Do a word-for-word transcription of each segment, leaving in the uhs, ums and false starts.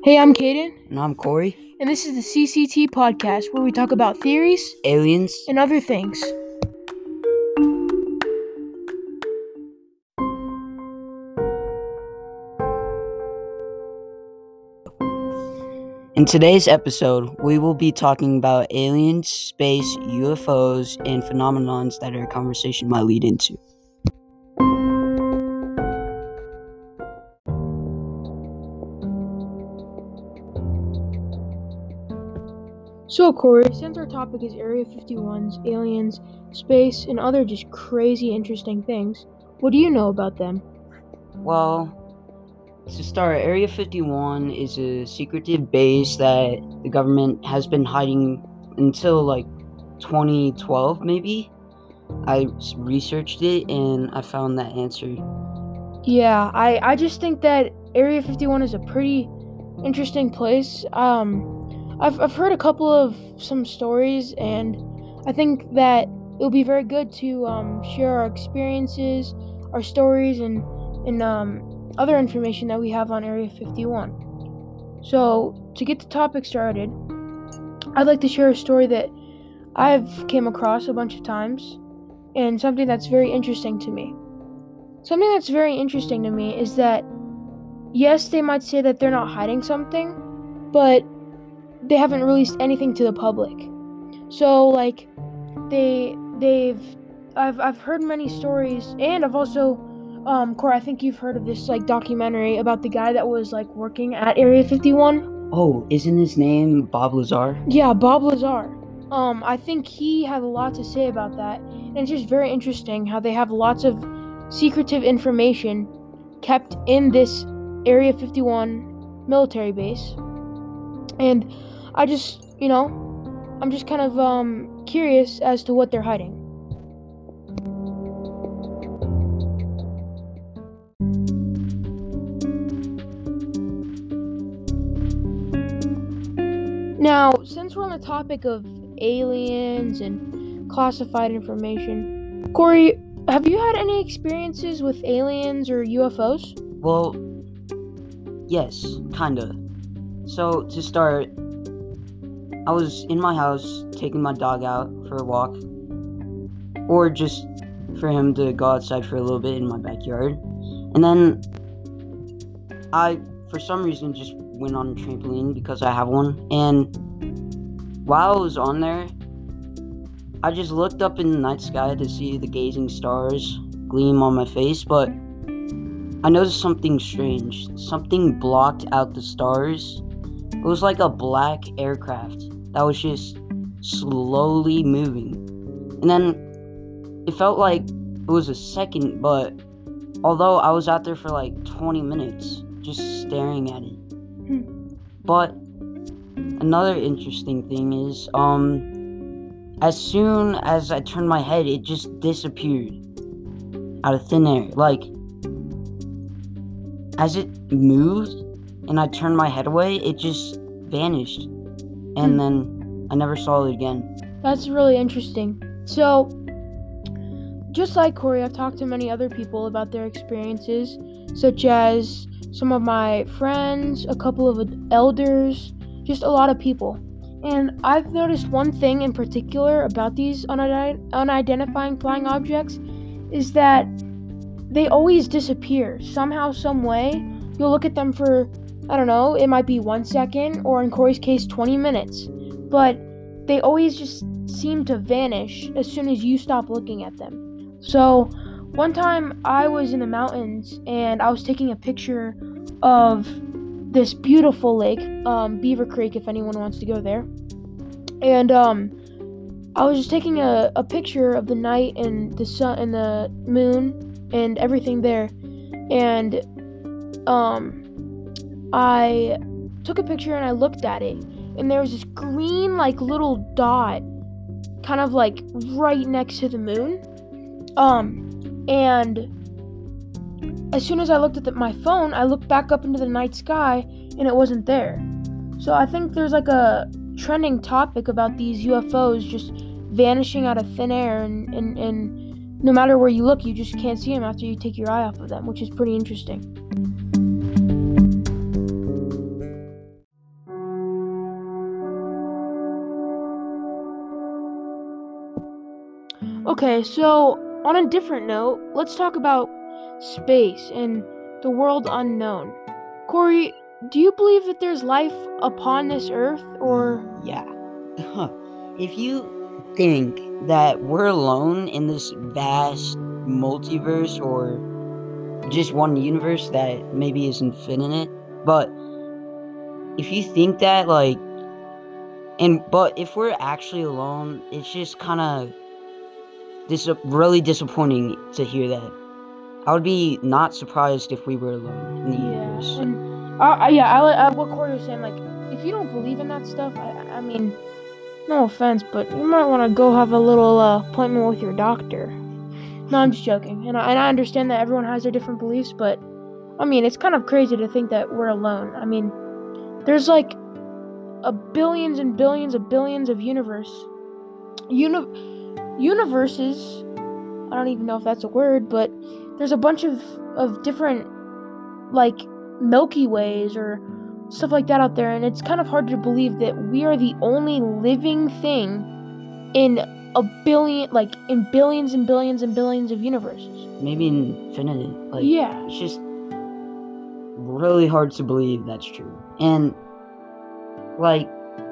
Hey, I'm Caden, And I'm Corey. and this is the C C T podcast where we talk about theories Aliens. and other things. In today's episode, we will be talking about aliens, space, U F Os, and phenomenons that our conversation might lead into. So, Corey, since our topic is Area fifty-ones, aliens, space, and other just crazy interesting things, what do you know about them? Well, to start, Area fifty-one is a secretive base that the government has been hiding until like twenty twelve, maybe. I researched it and I found that answer. Yeah, I, I just think that Area fifty-one is a pretty interesting place. Um, I've, I've heard a couple of some stories, and I think that it would be very good to um, share our experiences, our stories, and, and um, other information that we have on Area fifty-one. So, to get the topic started, I'd like to share a story that I've came across a bunch of times, and something that's very interesting to me. Something that's very interesting to me is that, yes, they might say that they're not hiding something, but they haven't released anything to the public. So, like, they, they've, I've, I've heard many stories, and I've also, um, Cora, I think you've heard of this, like, documentary about the guy that was, like, working at Area fifty-one. Oh, isn't his name Bob Lazar? Yeah, Bob Lazar. Um, I think he had a lot to say about that, and it's just very interesting how they have lots of secretive information kept in this Area fifty-one military base. And I just, you know, I'm just kind of um, curious as to what they're hiding. Now, since we're on the topic of aliens and classified information, Corey, have you had any experiences with aliens or U F Os? Well, yes, kinda. So, to start, I was in my house taking my dog out for a walk, or just for him to go outside for a little bit in my backyard. And then I, for some reason, just went on a trampoline because I have one. And while I was on there, I just looked up in the night sky to see the gazing stars gleam on my face, but I noticed something strange. Something blocked out the stars. It was like a black aircraft that was just slowly moving. And then it felt like it was a second, but although I was out there for like twenty minutes just staring at it. Hmm. But another interesting thing is, um, as soon as I turned my head, it just disappeared out of thin air. Like, as it moved and I turned my head away, it just vanished. And Hmm. then I never saw it again. That's really interesting. So, just like Corey, I've talked to many other people about their experiences, such as some of my friends, a couple of elders, just a lot of people. And I've noticed one thing in particular about these unide- unidentifying flying objects is that they always disappear. Somehow, some way, you'll look at them for, I don't know, it might be one second, or in Corey's case, twenty minutes. But they always just seem to vanish as soon as you stop looking at them. So, one time I was in the mountains and I was taking a picture of this beautiful lake, um, Beaver Creek, if anyone wants to go there. And um, I was just taking a, a picture of the night and the sun and the moon and everything there. And um, I took a picture and I looked at it. And there was this green, like, little dot kind of, like, right next to the moon. Um, and as soon as I looked at the, my phone, I looked back up into the night sky, and it wasn't there. So I think there's, like, a trending topic about these U F Os just vanishing out of thin air, and, and, and no matter where you look, you just can't see them after you take your eye off of them, which is pretty interesting. Okay, so on a different note, let's talk about space and the world unknown. Corey, do you believe that there's life upon this earth, or Yeah. If you think that we're alone in this vast multiverse or just one universe that maybe is infinite, but if you think that, like, and but if we're actually alone, it's just kind of dis- really disappointing to hear that. I would be not surprised if we were alone in the yeah, universe. and uh, uh, yeah, I, li- uh, what Corey was saying, like, if you don't believe in that stuff, I, I I mean, no offense, but you might want to go have a little uh, appointment with your doctor. No, I'm just joking, and I, and I understand that everyone has their different beliefs, but I mean, it's kind of crazy to think that we're alone. I mean, there's like a billions and billions of billions of universe, uni- universes. I don't even know if that's a word, but there's a bunch of of different like Milky Ways or stuff like that out there, and it's kind of hard to believe that we are the only living thing in a billion, like in billions and billions and billions of universes. Maybe infinite. Like, Yeah. it's just really hard to believe that's true. And, like,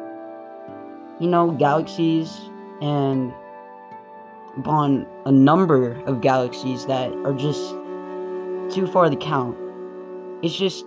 you know, galaxies and upon a number of galaxies that are just too far to count. It's just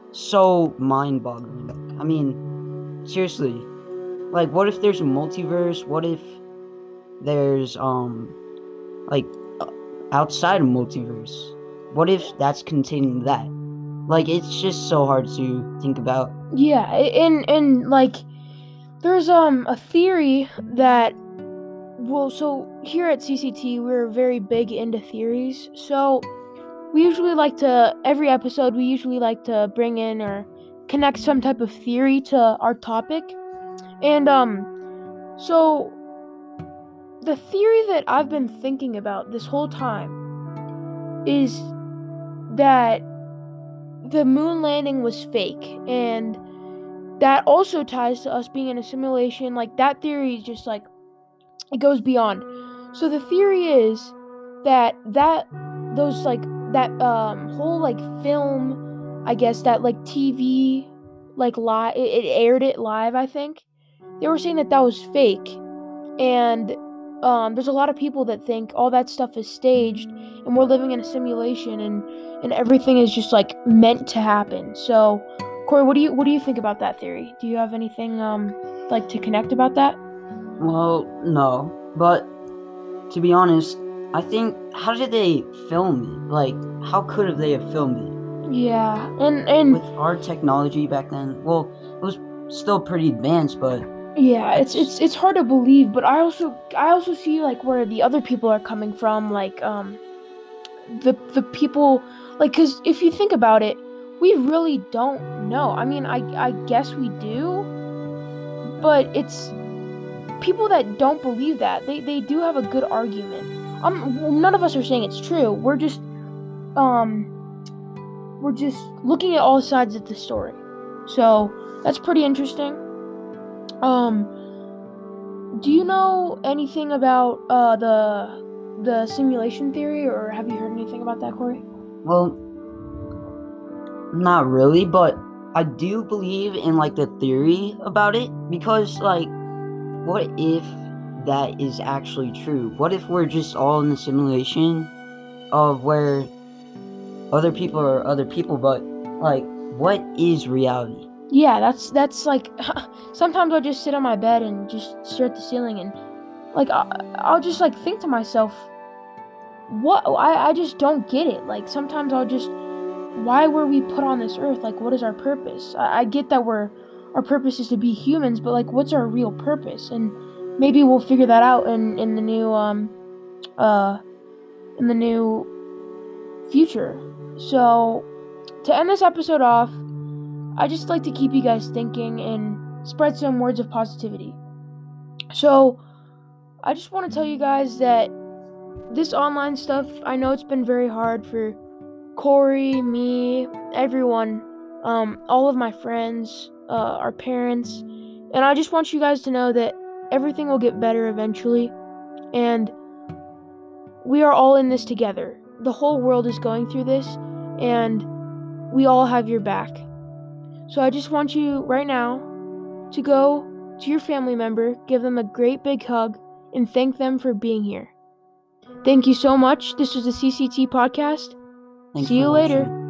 so mind-boggling. I mean, seriously. Like, what if there's a multiverse? What if there's, um, like, uh, outside of multiverse? What if that's containing that? Like, it's just so hard to think about. Yeah, and and like there's um a theory that, well, so here at C C T we're very big into theories. So we usually like to, every episode we usually like to bring in or connect some type of theory to our topic. And um so the theory that I've been thinking about this whole time is that the moon landing was fake, and that also ties to us being in a simulation. Like, that theory is just like, it goes beyond. So the theory is that that those like that um whole like film, I guess, that like T V, like live, it, it aired it live, I think. They were saying that that was fake, and um there's a lot of people that think all that stuff is staged and we're living in a simulation, and and everything is just like meant to happen. So Corey, what do you what do you think about that theory? Do you have anything um like to connect about that? Well, no. But, to be honest, I think, how did they film it? Like, how could have they have filmed it? Yeah, and and With our technology back then, well, it was still pretty advanced, but yeah, it's that's it's it's hard to believe, but I also I also see like where the other people are coming from, like um the the people, like, cuz if you think about it, we really don't know. I mean, I I guess we do, but it's people that don't believe that. They they do have a good argument. Um well, none of us are saying it's true. We're just um we're just looking at all sides of the story. So, that's pretty interesting. Um Do you know anything about uh, the the simulation theory, or have you heard anything about that, Corey? well, not really, but I do believe in, like, the theory about it, because, like, what if that is actually true? What if we're just all in a simulation of where other people are other people, but, like, what is reality? Yeah, that's that's like sometimes I'll just sit on my bed and just stare at the ceiling, and like I, I'll just like think to myself, what I I just don't get it. Like, sometimes I'll just, why were we put on this earth? Like, what is our purpose? I, I get that we're our purpose is to be humans, but like, what's our real purpose? And maybe we'll figure that out in in the new um uh in the new future. So, to end this episode off, I just like to keep you guys thinking and spread some words of positivity. So, I just want to tell you guys that this online stuff, I know it's been very hard for Corey, me, everyone, um, all of my friends, uh, our parents, and I just want you guys to know that everything will get better eventually. And we are all in this together. The whole world is going through this, and we all have your back. So I just want you right now to go to your family member, give them a great big hug, and thank them for being here. Thank you so much. This was the C C T podcast. Thanks See for you later. watching.